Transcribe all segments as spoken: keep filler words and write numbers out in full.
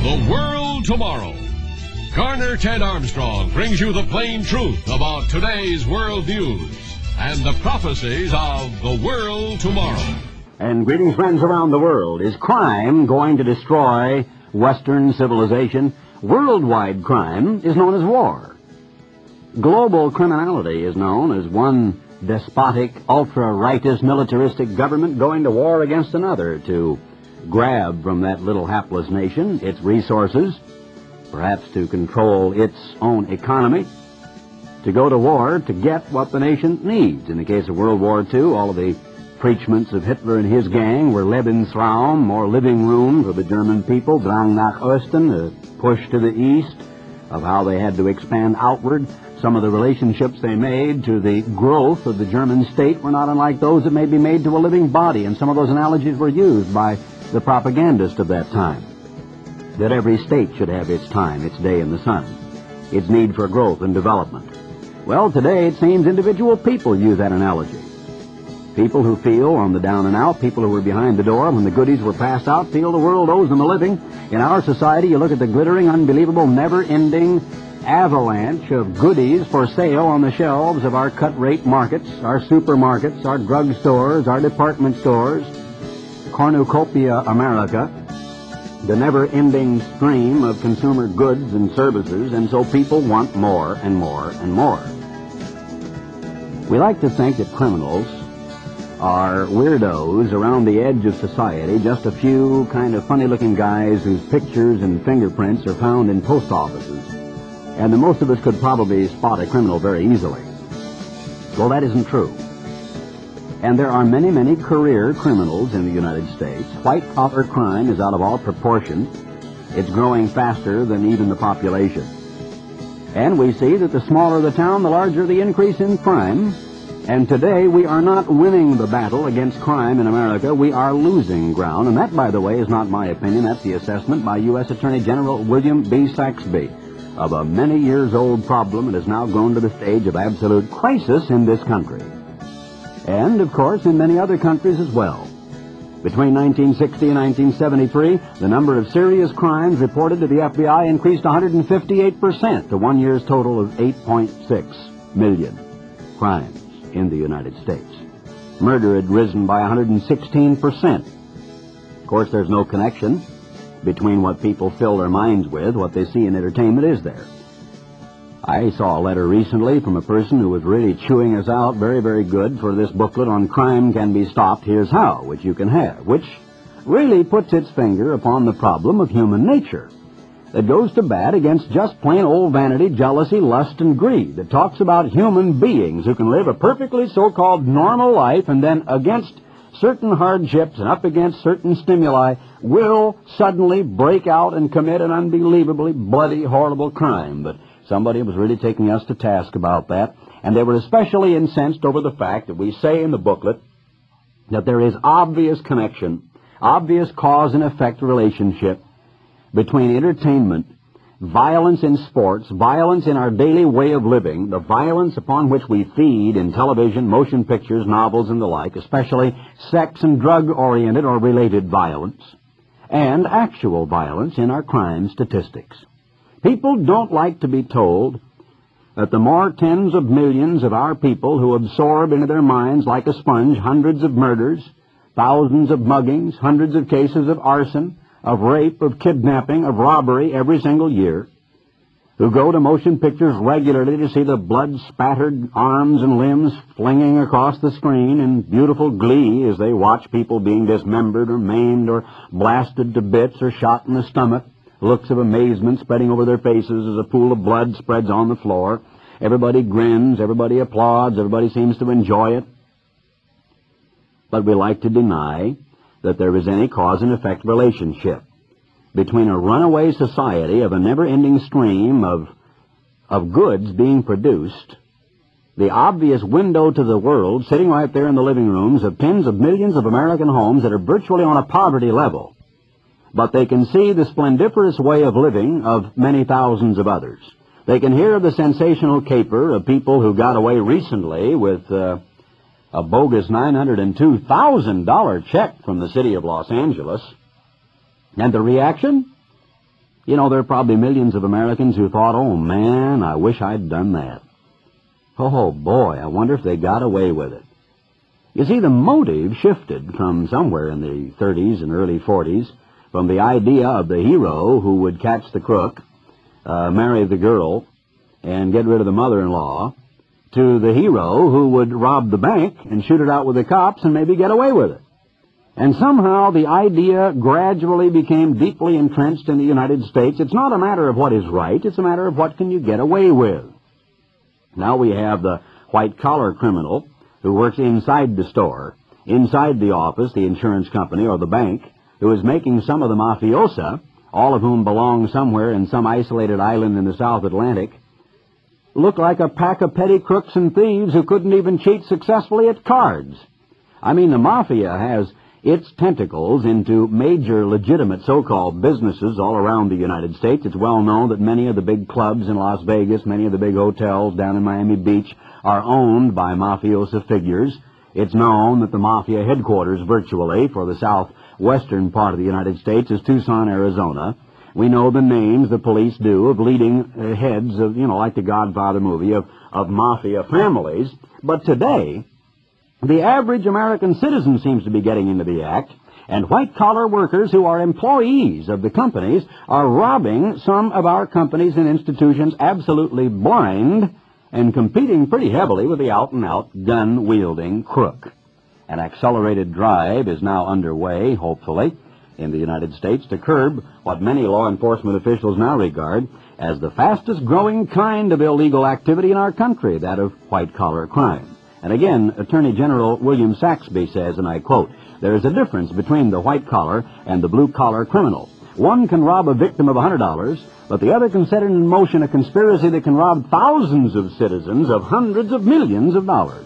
The World Tomorrow. Garner Ted Armstrong brings you the plain truth about today's world news and the prophecies of the world tomorrow. And greetings, friends around the world. Is crime going to destroy Western civilization? Worldwide crime is known as war. Global criminality is known as one despotic, ultra-rightist, militaristic government going to war against another to grab from that little hapless nation its resources, perhaps to control its own economy, to go to war to get what the nation needs. In the case of World War Two, all of the preachments of Hitler and his gang were Lebensraum, more living room for the German people, Drang nach Osten, a push to the east, of how they had to expand outward. Some of the relationships they made to the growth of the German state were not unlike those that may be made to a living body, and some of those analogies were used by the propagandists of that time. That every state should have its time, its day in the sun, its need for growth and development. Well, today it seems individual people use that analogy. People who feel on the down and out, people who were behind the door when the goodies were passed out, feel the world owes them a living. In our society, you look at the glittering, unbelievable, never-ending avalanche of goodies for sale on the shelves of our cut-rate markets, our supermarkets, our drugstores, our department stores, cornucopia America, the never-ending stream of consumer goods and services, and so people want more and more and more. We like to think that criminals are weirdos around the edge of society, just a few kind of funny-looking guys whose pictures and fingerprints are found in post offices, and that most of us could probably spot a criminal very easily. Well, that isn't true. And there are many, many career criminals in the United States. White-collar crime is out of all proportion. It's growing faster than even the population. And we see that the smaller the town, the larger the increase in crime. And today we are not winning the battle against crime in America. We are losing ground. And that, by the way, is not my opinion. That's the assessment by U S Attorney General William B. Saxby of a many years old problem that has now grown to the stage of absolute crisis in this country. And, of course, in many other countries as well. Between nineteen sixty and nineteen seventy-three, the number of serious crimes reported to the F B I increased one hundred fifty-eight percent to one year's total of eight point six million crimes in the United States. Murder had risen by one hundred sixteen percent. Of course, there's no connection between what people fill their minds with, what they see in entertainment, is there? I saw a letter recently from a person who was really chewing us out very, very good for this booklet on Crime Can Be Stopped, Here's How, which you can have, which really puts its finger upon the problem of human nature, that goes to bat against just plain old vanity, jealousy, lust, and greed, that talks about human beings who can live a perfectly so-called normal life and then against certain hardships and up against certain stimuli will suddenly break out and commit an unbelievably bloody, horrible crime. But somebody was really taking us to task about that, and they were especially incensed over the fact that we say in the booklet that there is obvious connection, obvious cause and effect relationship between entertainment, violence in sports, violence in our daily way of living, the violence upon which we feed in television, motion pictures, novels, and the like, especially sex and drug-oriented or related violence, and actual violence in our crime statistics. People don't like to be told that the more tens of millions of our people who absorb into their minds like a sponge hundreds of murders, thousands of muggings, hundreds of cases of arson, of rape, of kidnapping, of robbery every single year, who go to motion pictures regularly to see the blood-spattered arms and limbs flinging across the screen in beautiful glee as they watch people being dismembered or maimed or blasted to bits or shot in the stomach, looks of amazement spreading over their faces as a pool of blood spreads on the floor. Everybody grins, everybody applauds, everybody seems to enjoy it. But we like to deny that there is any cause and effect relationship between a runaway society of a never-ending stream of, of goods being produced, the obvious window to the world sitting right there in the living rooms of tens of millions of American homes that are virtually on a poverty level, but they can see the splendiferous way of living of many thousands of others. They can hear the sensational caper of people who got away recently with uh, a bogus nine hundred two thousand dollars check from the city of Los Angeles. And the reaction? You know, there are probably millions of Americans who thought, oh, man, I wish I'd done that. Oh, boy, I wonder if they got away with it. You see, the motive shifted from somewhere in the thirties and early forties, from the idea of the hero who would catch the crook, uh, marry the girl, and get rid of the mother-in-law, to the hero who would rob the bank and shoot it out with the cops and maybe get away with it. And somehow the idea gradually became deeply entrenched in the United States. It's not a matter of what is right, it's a matter of what can you get away with. Now we have the white-collar criminal who works inside the store, inside the office, the insurance company, or the bank, who is making some of the mafiosa, all of whom belong somewhere in some isolated island in the South Atlantic, look like a pack of petty crooks and thieves who couldn't even cheat successfully at cards. I mean, the mafia has its tentacles into major legitimate so-called businesses all around the United States. It's well known that many of the big clubs in Las Vegas, many of the big hotels down in Miami Beach are owned by mafiosa figures. It's known that the mafia headquarters virtually for the southwestern part of the United States is Tucson, Arizona. We know the names the police do of leading uh, heads of, you know, like the Godfather movie, of, of mafia families. But today, the average American citizen seems to be getting into the act, and white-collar workers who are employees of the companies are robbing some of our companies and institutions absolutely blind and competing pretty heavily with the out-and-out gun-wielding crook. An accelerated drive is now underway, hopefully, in the United States to curb what many law enforcement officials now regard as the fastest-growing kind of illegal activity in our country, that of white-collar crime. And again, Attorney General William Saxby says, and I quote, "There is a difference between the white-collar and the blue-collar criminal. One can rob a victim of one hundred dollars, but the other can set in motion a conspiracy that can rob thousands of citizens of hundreds of millions of dollars."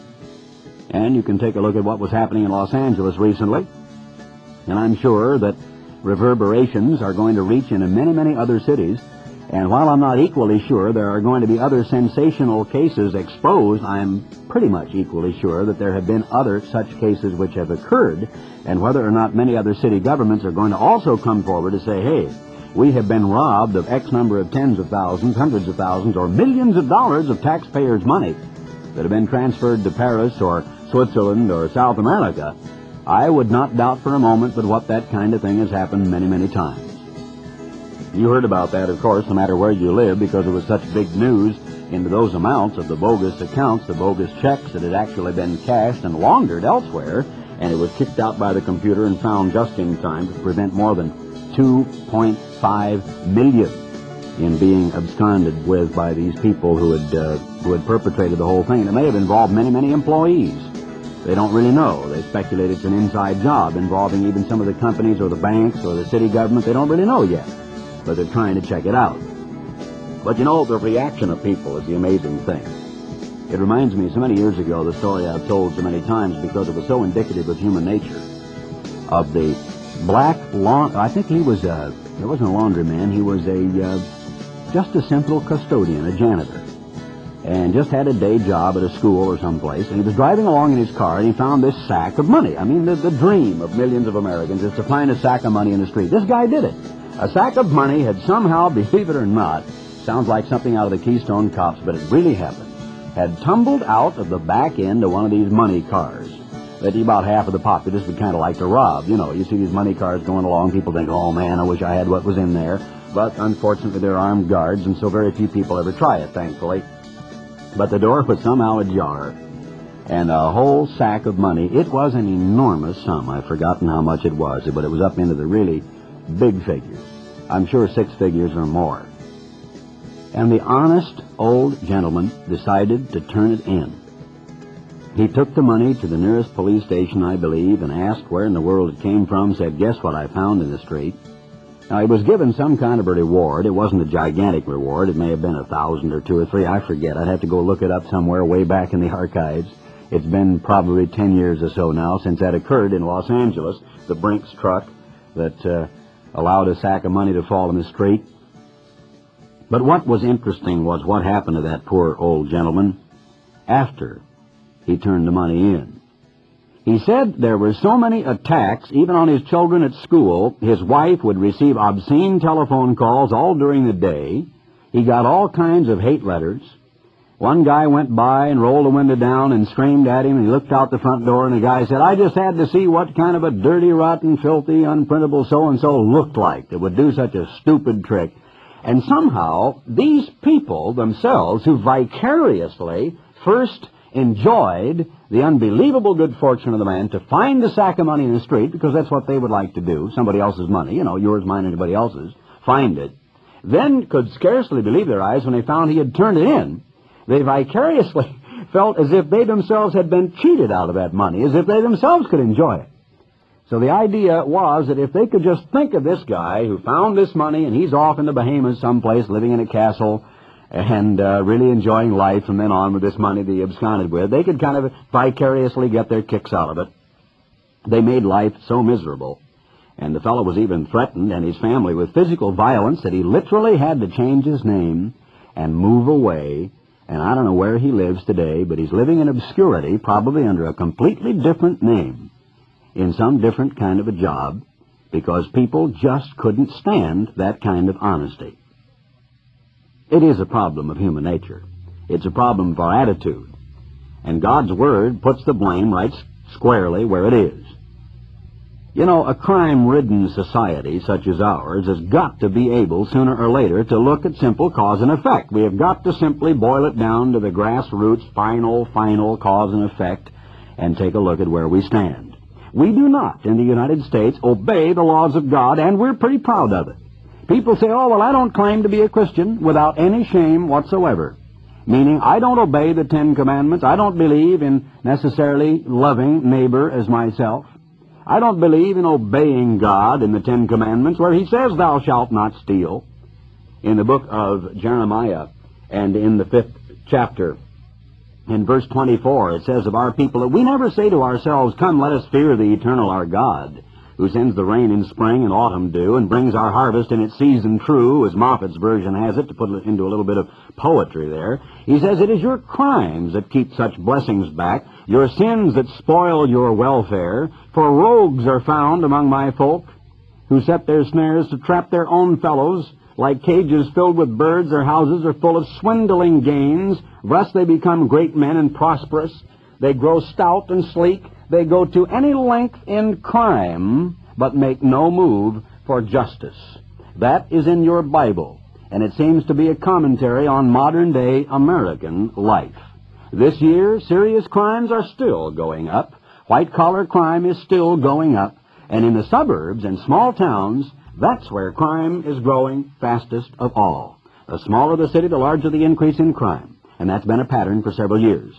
And you can take a look at what was happening in Los Angeles recently, and I'm sure that reverberations are going to reach into many, many other cities. And while I'm not equally sure there are going to be other sensational cases exposed, I'm pretty much equally sure that there have been other such cases which have occurred, and whether or not many other city governments are going to also come forward to say, hey, we have been robbed of X number of tens of thousands, hundreds of thousands, or millions of dollars of taxpayers' money that have been transferred to Paris or Switzerland or South America, I would not doubt for a moment but what that kind of thing has happened many, many times. You heard about that, of course, no matter where you live, because it was such big news into those amounts of the bogus accounts, the bogus checks that had actually been cashed and laundered elsewhere, and it was kicked out by the computer and found just in time to prevent more than two point five million in being absconded with by these people who had uh, who had perpetrated the whole thing. It may have involved many, many employees. They don't really know. They speculate it's an inside job involving even some of the companies or the banks or the city government. They don't really know yet, but they're trying to check it out. But you know, the reaction of people is the amazing thing. It reminds me so many years ago, the story I've told so many times because it was so indicative of human nature, of the black lawn. I think he was a, he wasn't a laundryman, he was a, uh, just a simple custodian, a janitor, and just had a day job at a school or someplace, and he was driving along in his car and he found this sack of money. I mean, the, the dream of millions of Americans is to find a sack of money in the street. This guy did it. A sack of money had somehow, believe it or not, sounds like something out of the Keystone Cops, but it really happened, had tumbled out of the back end of one of these money cars that about half of the populace would kind of like to rob. You know, you see these money cars going along, people think, oh man, I wish I had what was in there. But unfortunately, they're armed guards, and so very few people ever try it, thankfully. But the door was somehow ajar, and a whole sack of money. It was an enormous sum. I've forgotten how much it was, but it was up into the really big figures. I'm sure six figures or more. And the honest old gentleman decided to turn it in. He took the money to the nearest police station, I believe, and asked where in the world it came from, said, guess what I found in the street. Now, he was given some kind of a reward. It wasn't a gigantic reward. It may have been a thousand or two or three. I forget. I'd have to go look it up somewhere way back in the archives. It's been probably ten years or so now since that occurred in Los Angeles, the Brinks truck that uh, allowed a sack of money to fall in the street. But what was interesting was what happened to that poor old gentleman after he turned the money in. He said there were so many attacks, even on his children at school. His wife would receive obscene telephone calls all during the day. He got all kinds of hate letters. One guy went by and rolled the window down and screamed at him, and he looked out the front door, and the guy said, I just had to see what kind of a dirty, rotten, filthy, unprintable so-and-so looked like that would do such a stupid trick. And somehow, these people themselves, who vicariously first enjoyed the unbelievable good fortune of the man to find the sack of money in the street, because that's what they would like to do, somebody else's money, you know, yours, mine, anybody else's, find it, then could scarcely believe their eyes when they found he had turned it in. They vicariously felt as if they themselves had been cheated out of that money, as if they themselves could enjoy it. So the idea was that if they could just think of this guy who found this money and he's off in the Bahamas someplace living in a castle and uh, really enjoying life from then on with this money that he absconded with, they could kind of vicariously get their kicks out of it. They made life so miserable. And the fellow was even threatened, and his family, with physical violence, that he literally had to change his name and move away. And I don't know where he lives today, but he's living in obscurity, probably under a completely different name, in some different kind of a job, because people just couldn't stand that kind of honesty. It is a problem of human nature. It's a problem of our attitude. And God's Word puts the blame right squarely where it is. You know, a crime-ridden society such as ours has got to be able, sooner or later, to look at simple cause and effect. We have got to simply boil it down to the grassroots, final, final cause and effect, and take a look at where we stand. We do not, in the United States, obey the laws of God, and we're pretty proud of it. People say, oh, well, I don't claim to be a Christian, without any shame whatsoever. Meaning, I don't obey the Ten Commandments. I don't believe in necessarily loving neighbor as myself. I don't believe in obeying God in the Ten Commandments, where he says, thou shalt not steal. In the book of Jeremiah, and in the fifth chapter, in verse twenty-four, it says of our people that we never say to ourselves, come, let us fear the eternal our God, who sends the rain in spring and autumn dew, and brings our harvest in its season true, as Moffat's version has it, to put it into a little bit of poetry there. He says, it is your crimes that keep such blessings back, your sins that spoil your welfare, for rogues are found among my folk, who set their snares to trap their own fellows. Like cages filled with birds, their houses are full of swindling gains. Thus they become great men and prosperous. They grow stout and sleek. They go to any length in crime, but make no move for justice. That is in your Bible, and it seems to be a commentary on modern-day American life. This year, serious crimes are still going up. White-collar crime is still going up. And in the suburbs and small towns, that's where crime is growing fastest of all. The smaller the city, the larger the increase in crime. And that's been a pattern for several years.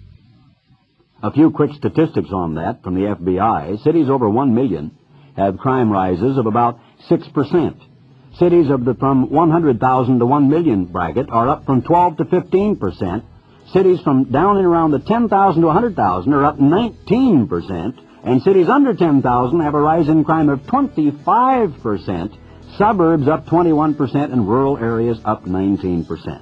A few quick statistics on that from the F B I. Cities over one million have crime rises of about six percent. Cities of the from one hundred thousand to one million bracket are up from twelve to fifteen percent. Cities from down and around the ten thousand to one hundred thousand are up nineteen percent. And cities under ten thousand have a rise in crime of twenty-five percent. Suburbs up twenty-one percent and rural areas up nineteen percent.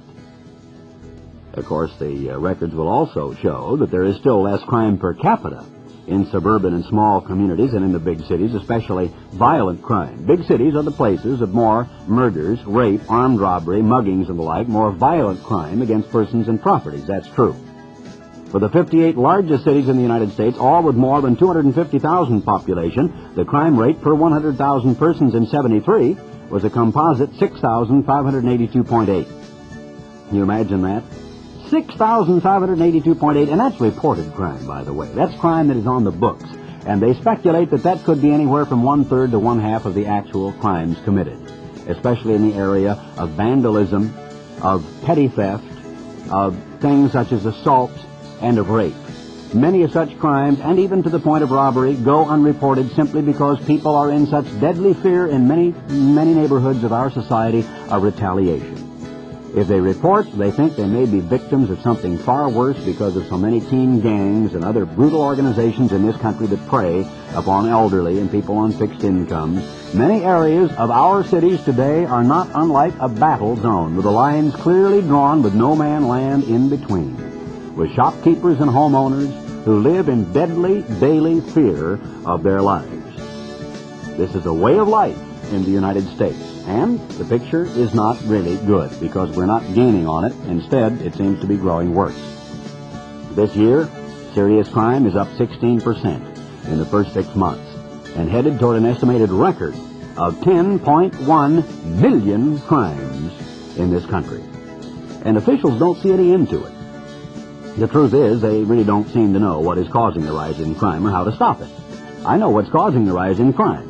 Of course, the uh, records will also show that there is still less crime per capita in suburban and small communities than in the big cities, especially violent crime. Big cities are the places of more murders, rape, armed robbery, muggings, and the like, more violent crime against persons and properties. That's true. For the fifty-eight largest cities in the United States, all with more than two hundred fifty thousand population, the crime rate per one hundred thousand persons in seventy-three was a composite six thousand five hundred eighty-two point eight. Can you imagine that? six thousand five hundred eighty-two point eight, and that's reported crime, by the way. That's crime that is on the books. And they speculate that that could be anywhere from one-third to one-half of the actual crimes committed, especially in the area of vandalism, of petty theft, of things such as assault, and of rape. Many of such crimes, and even to the point of robbery, go unreported simply because people are in such deadly fear in many, many neighborhoods of our society of retaliation. If they report, they think they may be victims of something far worse because of so many teen gangs and other brutal organizations in this country that prey upon elderly and people on fixed incomes. Many areas of our cities today are not unlike a battle zone, with the lines clearly drawn with no man land in between, with shopkeepers and homeowners who live in deadly daily fear of their lives. This is a way of life in the United States, and the picture is not really good because we're not gaining on it. Instead, it seems to be growing worse. This year, serious crime is up sixteen percent in the first six months and headed toward an estimated record of ten point one million crimes in this country. And officials don't see any end to it. The truth is, they really don't seem to know what is causing the rise in crime or how to stop it. I know what's causing the rise in crime.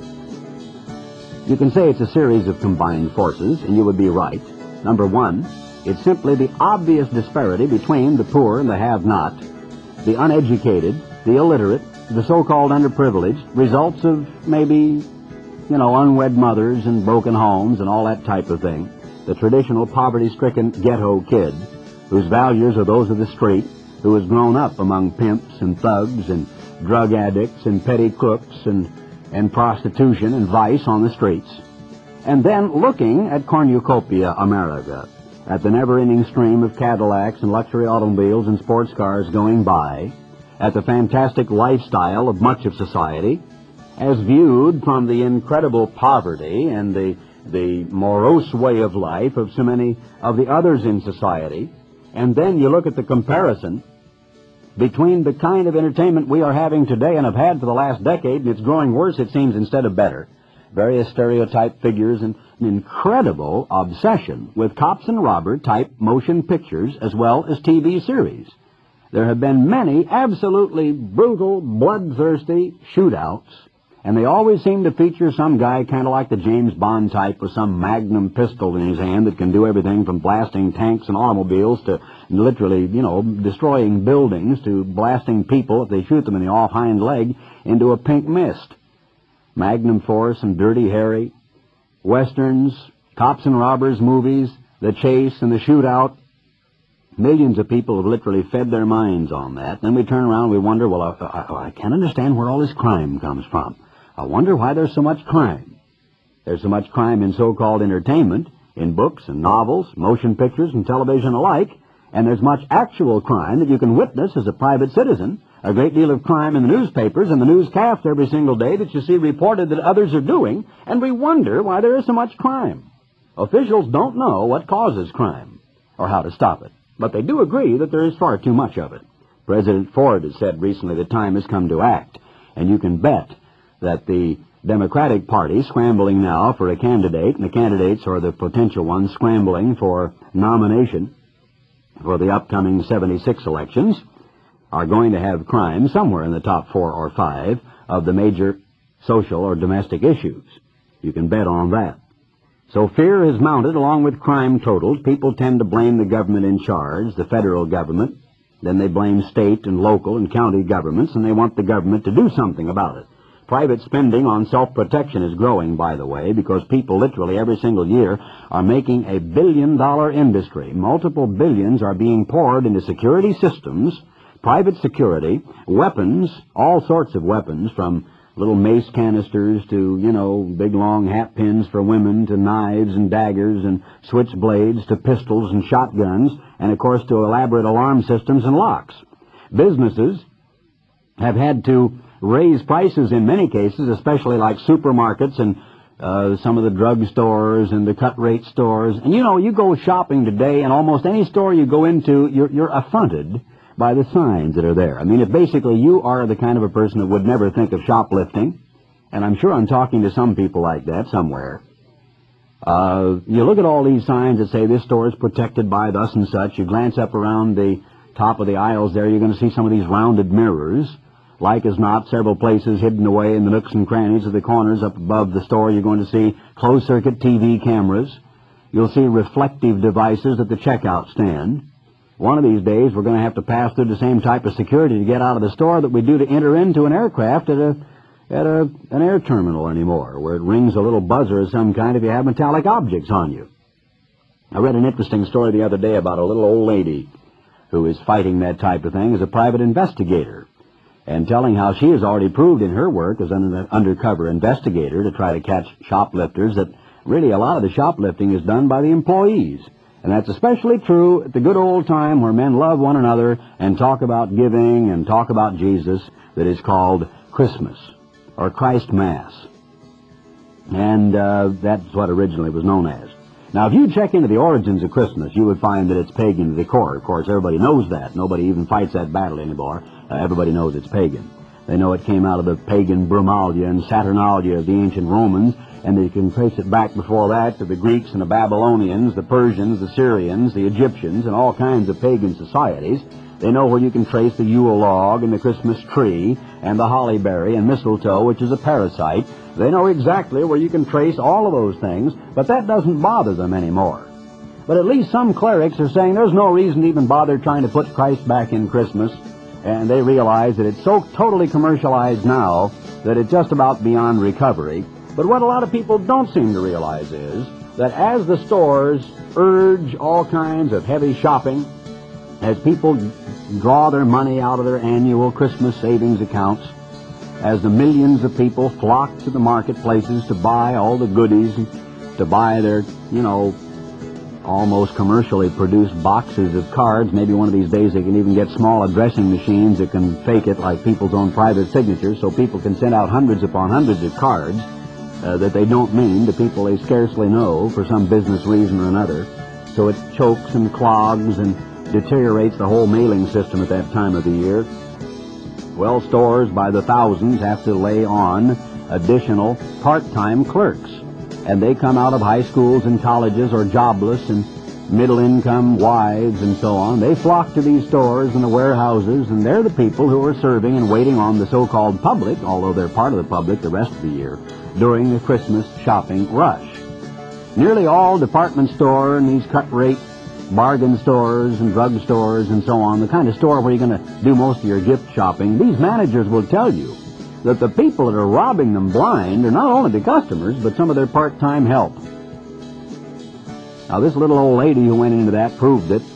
You can say it's a series of combined forces, and you would be right. Number one, it's simply the obvious disparity between the poor and the have-not, the uneducated, the illiterate, the so-called underprivileged, results of maybe, you know, unwed mothers and broken homes and all that type of thing. The traditional poverty-stricken ghetto kid, whose values are those of the street, who has grown up among pimps and thugs and drug addicts and petty crooks and and prostitution and vice on the streets, and then looking at cornucopia America, at the never-ending stream of Cadillacs and luxury automobiles and sports cars going by, at the fantastic lifestyle of much of society, as viewed from the incredible poverty and the, the morose way of life of so many of the others in society, and then you look at the comparison between the kind of entertainment we are having today and have had for the last decade, and it's growing worse, it seems, instead of better. Various stereotype figures and an incredible obsession with cops and robber type motion pictures as well as T V series. There have been many absolutely brutal, bloodthirsty shootouts, and they always seem to feature some guy kind of like the James Bond type with some magnum pistol in his hand that can do everything from blasting tanks and automobiles to literally, you know, destroying buildings to blasting people if they shoot them in the off hind leg into a pink mist. Magnum Force and Dirty Harry, westerns, cops and robbers movies, the chase and the shootout. Millions of people have literally fed their minds on that. Then we turn around and we wonder, well, I, I, I can't understand where all this crime comes from. I wonder why there's so much crime. There's so much crime in so-called entertainment, in books and novels, motion pictures and television alike, and there's much actual crime that you can witness as a private citizen, a great deal of crime in the newspapers and the newscasts every single day that you see reported that others are doing, and we wonder why there is so much crime. Officials don't know what causes crime or how to stop it, but they do agree that there is far too much of it. President Ford has said recently the time has come to act, and you can bet that the Democratic Party scrambling now for a candidate, and the candidates are the potential ones scrambling for nomination for the upcoming seventy-six elections, are going to have crime somewhere in the top four or five of the major social or domestic issues. You can bet on that. So fear has mounted along with crime totals. People tend to blame the government in charge, the federal government. Then they blame state and local and county governments, and they want the government to do something about it. Private spending on self-protection is growing, by the way, because people literally every single year are making a billion-dollar industry. Multiple billions are being poured into security systems, private security, weapons, all sorts of weapons, from little mace canisters to, you know, big long hat pins for women to knives and daggers and switchblades to pistols and shotguns, and, of course, to elaborate alarm systems and locks. Businesses have had to raise prices in many cases, especially like supermarkets and uh, some of the drug stores and the cut-rate stores. And, you know, you go shopping today, and almost any store you go into, you're, you're affronted by the signs that are there. I mean, if basically you are the kind of a person that would never think of shoplifting, and I'm sure I'm talking to some people like that somewhere, uh, you look at all these signs that say this store is protected by thus and such. You glance up around the top of the aisles there, you're going to see some of these rounded mirrors. Like as not, several places hidden away in the nooks and crannies of the corners up above the store, you're going to see closed-circuit T V cameras. You'll see reflective devices at the checkout stand. One of these days, we're going to have to pass through the same type of security to get out of the store that we do to enter into an aircraft at a at a, an air terminal anymore, where it rings a little buzzer of some kind if you have metallic objects on you. I read an interesting story the other day about a little old lady who is fighting that type of thing as a private investigator, and telling how she has already proved in her work as an undercover investigator to try to catch shoplifters that really a lot of the shoplifting is done by the employees. And that's especially true at the good old time where men love one another and talk about giving and talk about Jesus, that is called Christmas, or Christ Mass. And uh, that's what originally was known as. Now, if you check into the origins of Christmas, you would find that it's pagan to the core. Of course, everybody knows that. Nobody even fights that battle anymore. Uh, everybody knows it's pagan. They know it came out of the pagan Brumalia and Saturnalia of the ancient Romans, and they can trace it back before that to the Greeks and the Babylonians, the Persians, the Syrians, the Egyptians, and all kinds of pagan societies. They know where you can trace the Yule log and the Christmas tree and the holly berry and mistletoe, which is a parasite. They know exactly where you can trace all of those things, but that doesn't bother them anymore. But at least some clerics are saying there's no reason to even bother trying to put Christ back in Christmas, and they realize that it's so totally commercialized now that it's just about beyond recovery. But what a lot of people don't seem to realize is that as the stores urge all kinds of heavy shopping, as people draw their money out of their annual Christmas savings accounts, as the millions of people flock to the marketplaces to buy all the goodies, to buy their, you know, almost commercially produced boxes of cards. Maybe one of these days they can even get small addressing machines that can fake it like people's own private signatures, so people can send out hundreds upon hundreds of cards uh, that they don't mean to people they scarcely know for some business reason or another. So it chokes and clogs and deteriorates the whole mailing system at that time of the year. Well, stores by the thousands have to lay on additional part-time clerks, and they come out of high schools and colleges or jobless and middle-income wives and so on. They flock to these stores and the warehouses, and they're the people who are serving and waiting on the so-called public, although they're part of the public the rest of the year, during the Christmas shopping rush. Nearly all department store and these cut-rate bargain stores and drug stores and so on, the kind of store where you're going to do most of your gift shopping, these managers will tell you that the people that are robbing them blind are not only the customers, but some of their part-time help. Now, this little old lady who went into that proved it.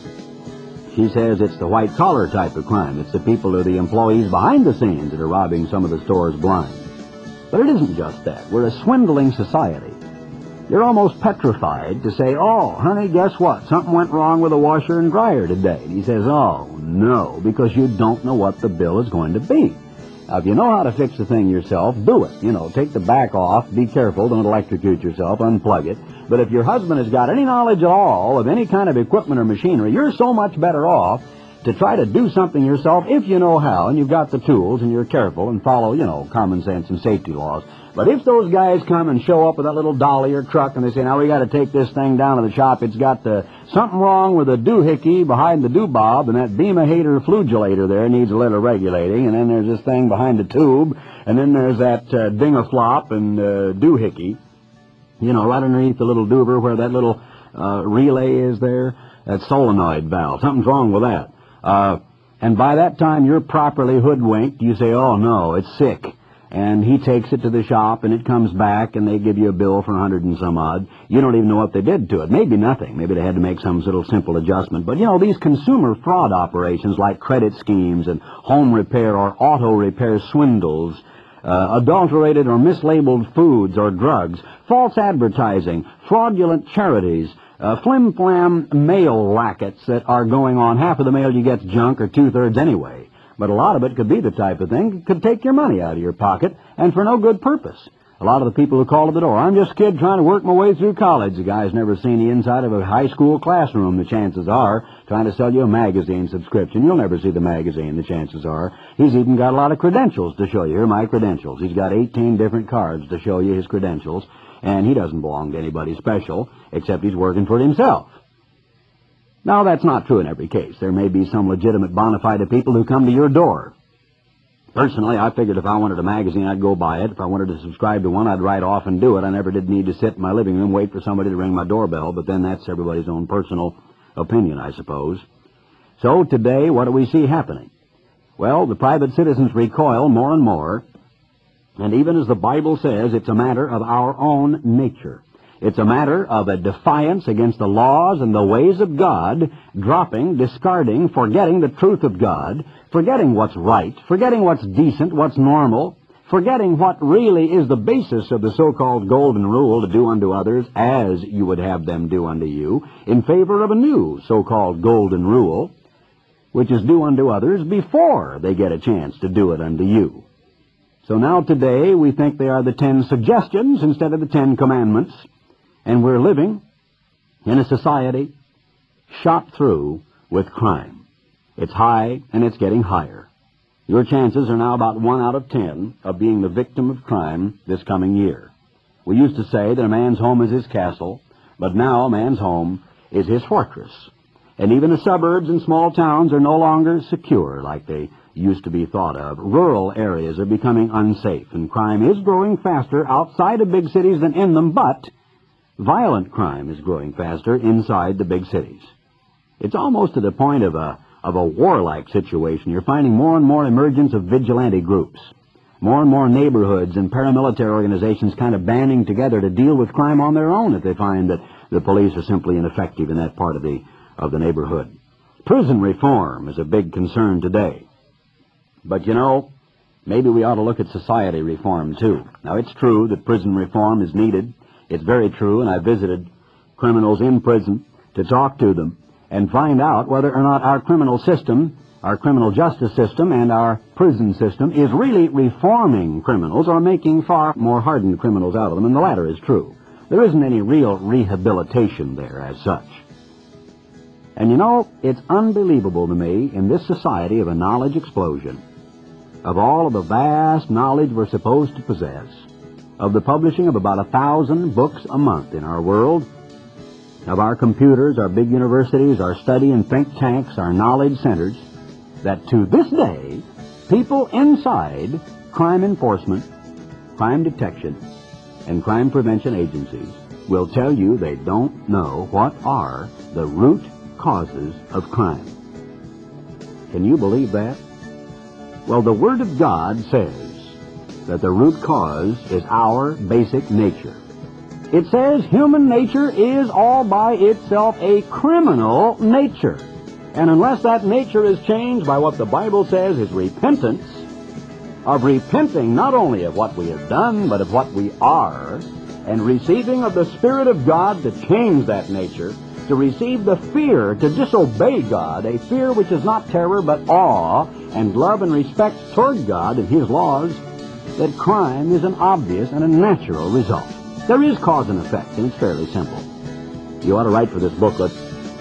She says it's the white-collar type of crime. It's the people who are the employees behind the scenes that are robbing some of the stores blind. But it isn't just that. We're a swindling society. You're almost petrified to say, oh, honey, guess what? Something went wrong with the washer and dryer today. And he says, oh, no, because you don't know what the bill is going to be. Now, if you know how to fix the thing yourself, do it. You know, take the back off, be careful, don't electrocute yourself, unplug it. But if your husband has got any knowledge at all of any kind of equipment or machinery, you're so much better off to try to do something yourself if you know how, and you've got the tools, and you're careful and follow, you know, common sense and safety laws. But if those guys come and show up with that little dolly or truck and they say, now we got to take this thing down to the shop, it's got the, something wrong with the doohickey behind the doobob, and that Beamer-Hater flugelator there needs a little regulating, and then there's this thing behind the tube, and then there's that uh, dingaflop and uh, doohickey, you know, right underneath the little doober where that little uh, relay is there, that solenoid valve. Something's wrong with that. Uh, and by that time you're properly hoodwinked. You say, oh no, it's sick. And he takes it to the shop, and it comes back, and they give you a bill for a hundred and some odd. You don't even know what they did to it. Maybe nothing. Maybe they had to make some little simple adjustment. But, you know, these consumer fraud operations like credit schemes and home repair or auto repair swindles, uh, adulterated or mislabeled foods or drugs, false advertising, fraudulent charities, uh, flim-flam mail rackets that are going on. Half of the mail you get's junk or two-thirds anyway. But a lot of it could be the type of thing that could take your money out of your pocket, and for no good purpose. A lot of the people who call at the door, I'm just a kid trying to work my way through college. The guy's never seen the inside of a high school classroom, the chances are, trying to sell you a magazine subscription. You'll never see the magazine, the chances are. He's even got a lot of credentials to show you. Here are my credentials. He's got eighteen different cards to show you his credentials, and he doesn't belong to anybody special, except he's working for himself. Now, that's not true in every case. There may be some legitimate bona fide people who come to your door. Personally, I figured if I wanted a magazine, I'd go buy it. If I wanted to subscribe to one, I'd write off and do it. I never did need to sit in my living room, wait for somebody to ring my doorbell, but then that's everybody's own personal opinion, I suppose. So today, what do we see happening? Well, the private citizens recoil more and more, and even as the Bible says, it's a matter of our own nature. It's a matter of a defiance against the laws and the ways of God, dropping, discarding, forgetting the truth of God, forgetting what's right, forgetting what's decent, what's normal, forgetting what really is the basis of the so-called golden rule to do unto others as you would have them do unto you, in favor of a new so-called golden rule, which is do unto others before they get a chance to do it unto you. So now today we think they are the ten suggestions instead of the ten commandments, and we're living in a society shot through with crime. It's high and it's getting higher. Your chances are now about one out of ten of being the victim of crime this coming year. We used to say that a man's home is his castle, but now a man's home is his fortress. And even the suburbs and small towns are no longer secure like they used to be thought of. Rural areas are becoming unsafe, and crime is growing faster outside of big cities than in them, but violent crime is growing faster inside the big cities. It's almost to the point of a of a warlike situation. You're finding more and more emergence of vigilante groups, more and more neighborhoods and paramilitary organizations kind of banding together to deal with crime on their own if they find that the police are simply ineffective in that part of the of the neighborhood. Prison reform is a big concern today. But, you know, maybe we ought to look at society reform, too. Now, it's true that prison reform is needed. It's very true, and I visited criminals in prison to talk to them and find out whether or not our criminal system, our criminal justice system, and our prison system is really reforming criminals or making far more hardened criminals out of them, and the latter is true. There isn't any real rehabilitation there as such. And you know, it's unbelievable to me in this society of a knowledge explosion, of all of the vast knowledge we're supposed to possess, of the publishing of about a thousand books a month in our world, of our computers, our big universities, our study and think tanks, our knowledge centers, that to this day, people inside crime enforcement, crime detection, and crime prevention agencies will tell you they don't know what are the root causes of crime. Can you believe that? Well, the Word of God says that the root cause is our basic nature. It says human nature is all by itself a criminal nature. And unless that nature is changed by what the Bible says is repentance, of repenting not only of what we have done, but of what we are, and receiving of the Spirit of God to change that nature, to receive the fear to disobey God, a fear which is not terror but awe and love and respect toward God and His laws, that crime is an obvious and a natural result. There is cause and effect, and it's fairly simple. You ought to write for this booklet,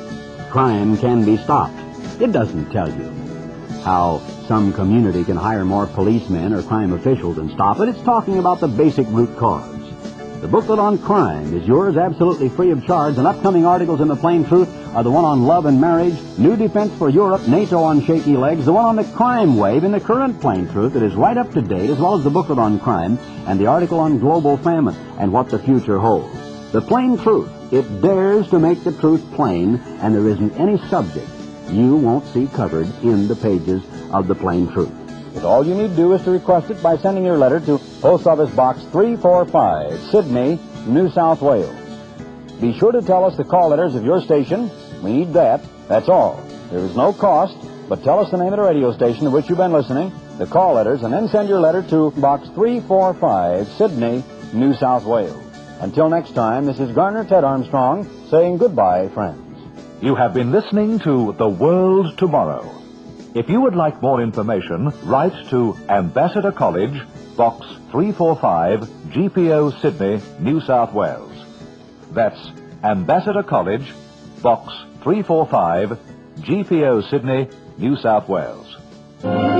Crime Can Be Stopped. It doesn't tell you how some community can hire more policemen or crime officials and stop it. It's talking about the basic root cause. The booklet on crime is yours absolutely free of charge, and upcoming articles in The Plain Truth are the one on love and marriage, New Defense for Europe, NATO on shaky legs, the one on the crime wave in the current Plain Truth that is right up to date, as well as the booklet on crime and the article on global famine and what the future holds. The Plain Truth, it dares to make the truth plain, and there isn't any subject you won't see covered in the pages of The Plain Truth. But all you need to do is to request it by sending your letter to Post Office Box three forty-five, Sydney, New South Wales. Be sure to tell us the call letters of your station. We need that. That's all. There is no cost, but tell us the name of the radio station to which you've been listening, the call letters, and then send your letter to Box three forty-five, Sydney, New South Wales. Until next time, this is Garner Ted Armstrong saying goodbye, friends. You have been listening to The World Tomorrow. If you would like more information, write to Ambassador College, Box three forty-five, G P O, Sydney, New South Wales. That's Ambassador College, Box three forty-five, G P O, Sydney, New South Wales.